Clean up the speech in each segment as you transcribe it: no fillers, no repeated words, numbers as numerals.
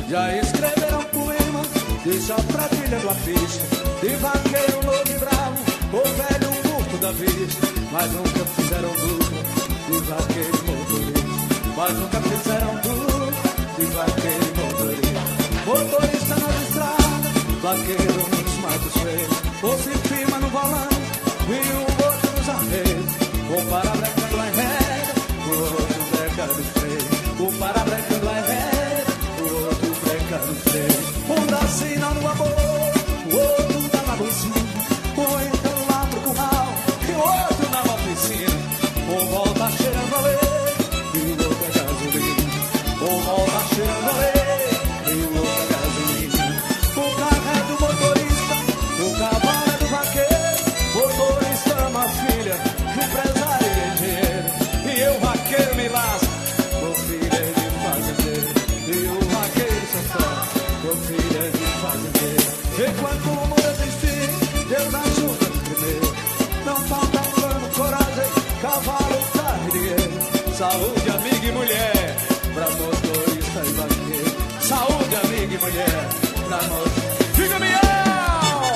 Já escreveram poemas de só pra trilha do pista, de vaqueiro louco e bravo, o velho curto da vista. Mas nunca fizeram dupla de vaqueiro e motorista. Mas nunca fizeram dupla de vaqueiro e motorista. Motorista na estrada, vaqueiro nos matos feios. Ou se firma no volante e o outro nos arreios. O para-breca lá em ré, o outro breca de freio. O para-breca lá em ré, o outro breca de freio. Um dá sinal no amor, o outro dá na bolsinha. Um entra lá pro curral e o outro na oficina. Um volta cheirando a lei e o outro é gasolina. Um volta cheirando a lei e o outro é gasolina. O carro é do motorista, o cavalo é do vaqueiro. Motorista ama a filha, empresário e engenheiro. E eu vaqueiro me lasco, com filha de fazendeiro. E o vaqueiro sofre, com filha de fazendeiro. Enquanto o mundo existir, Deus ajuda primeiro. Não falta plano, coragem, cavalo, carro e dinheiro. Saúde, amiga e mulher, pra motorista e vaqueiro. Saúde, amiga e mulher, pra motorista. Diga Miau!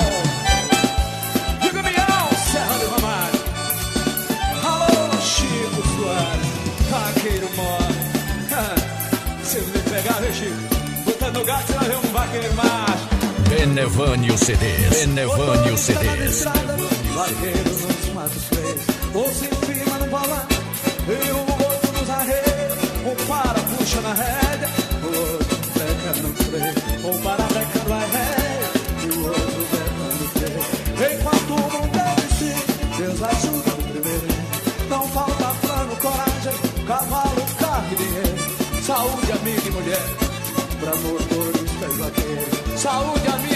Diga Miau, Serra do Ramalho. Alô, Chico Soares, vaqueiro mora. Se você pegar, viu, Chico? Botando o gato, você vai ver um vaqueiro macho. Benevânio CDs. Benevânio CDs. Vaqueiro nos matos feios, ou se firma no volante e o outro nos arreios. Um para, puxa na rédea, o outro breca no freio. Um para, breca no arreio e o outro breca no freio. Enquanto o mundo existe, Deus ajuda o primeiro. Não falta plano, coragem, cavalo, carro e dinheiro. Saúde, amiga e mulher, pra motorista e vaqueiro. Saúde, amiga